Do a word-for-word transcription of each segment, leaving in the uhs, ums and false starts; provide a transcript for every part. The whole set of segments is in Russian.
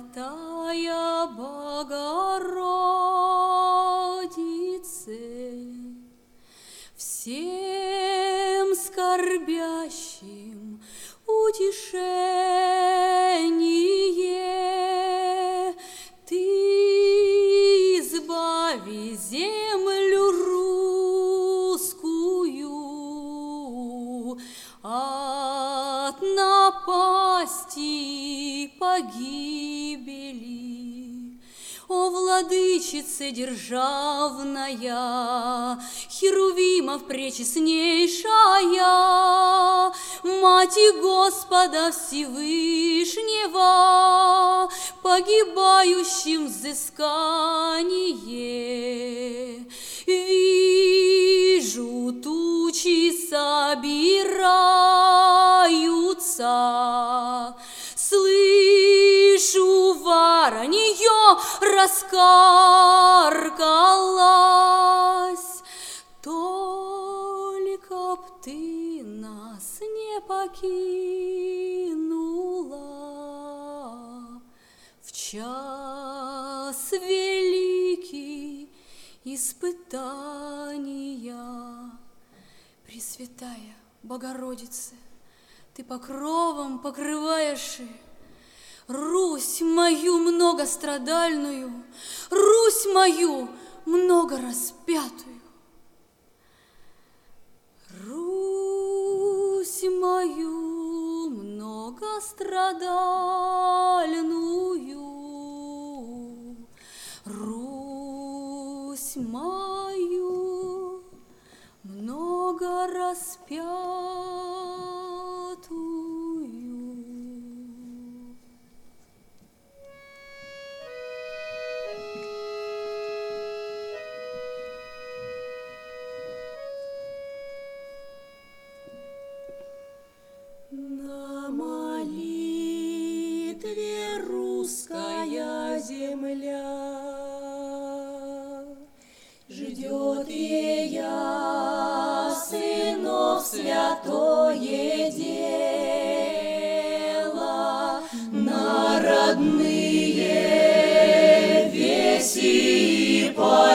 Пресвятая Богородице, всем скорбящим утешение, Ты избави землю русскую от напасти погибели. О, владычице державная, Херувимов пречестнейшая, Мати Господа Всевышнего, погибающим взыскание. Вижу, тучи собираются, слышу, воронье раскаркалась. Только б ты нас не покинула в час великий испытания. Пресвятая Богородице, Ты покровом покрываешь Русь мою многострадальную, Русь мою многораспятую. Русь мою многострадальную, Русь мою многораспятую. На молитве русская земля ждет ея сынов святое дело, на родные веси и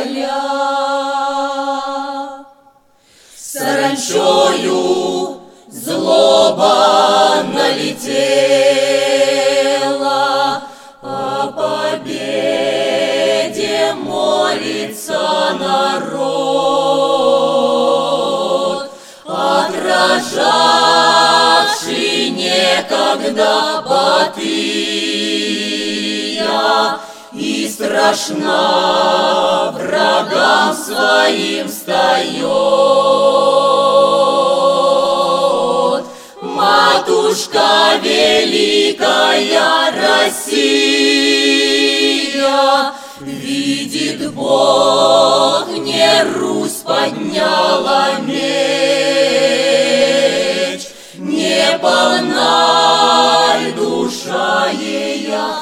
поля. Саранчою злоба налетела, о победе молится народ, отражавший некогда Батыя, и страшно врагам своим встает. Матушка великая Россия, видит Бог, не Русь подняла меч, не полна ль душа ея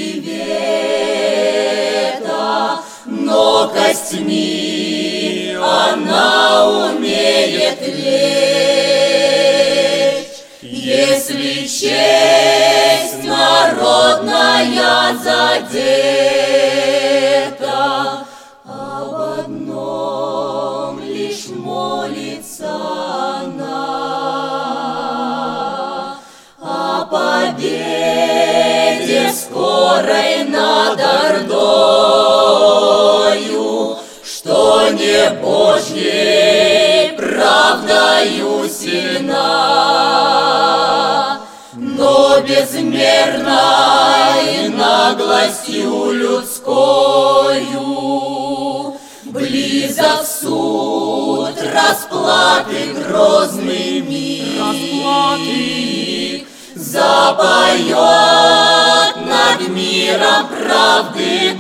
привета, но костьми она умеет лечь. Если честь народная задета, об одном лишь молится она, о победе скорой над Ордою, что не Божьей правдою сильна, но безмерной наглостью людскою. Близок суд расплаты грозный миг, расплаты. Запоет над миром правды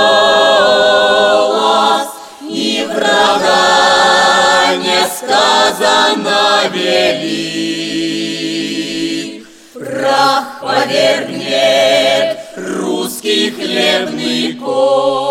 голос, и врага несказанно велик. Прах повергнет русский хлебный кол,